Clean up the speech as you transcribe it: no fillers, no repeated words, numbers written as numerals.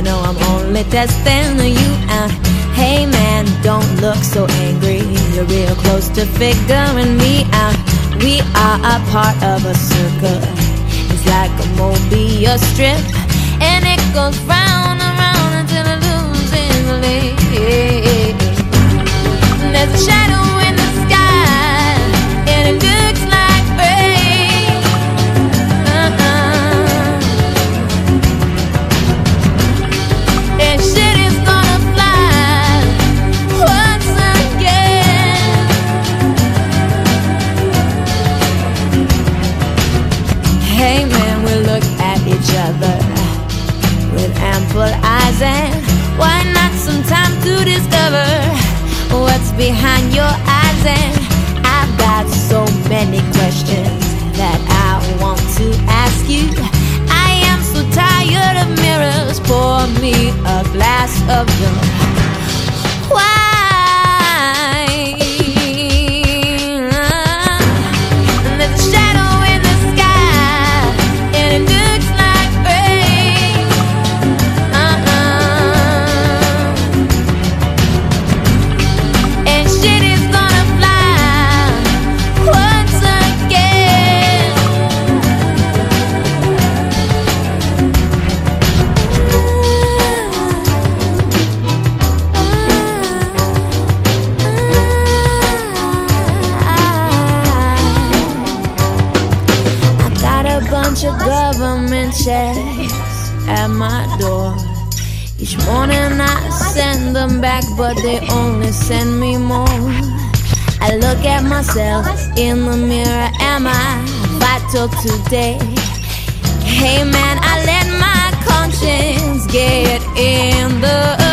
know I'm only testing you out. Hey man, don't look so angry. You're real close to figuring me out. We are a part of a circle. It's like a Mobius strip, and it goes round and round until it loses the lead. There's a shadow in the sky, and it looks like rain. And shit is gonna fly once again. Hey man, we look at each other with ample eyes, and why not some time to discover what's behind your eyes? And I've got so many questions that I want to ask you. I am so tired of mirrors. Pour me a glass of your wine. And there's a shadow in the sky, and it looks like rain. And shit is gonna fly once again. I got a bunch of government checks at my door. Each morning I send them back, but they only send me more. I look at myself in the mirror. Am I vital today? Hey man, I let my conscience get in the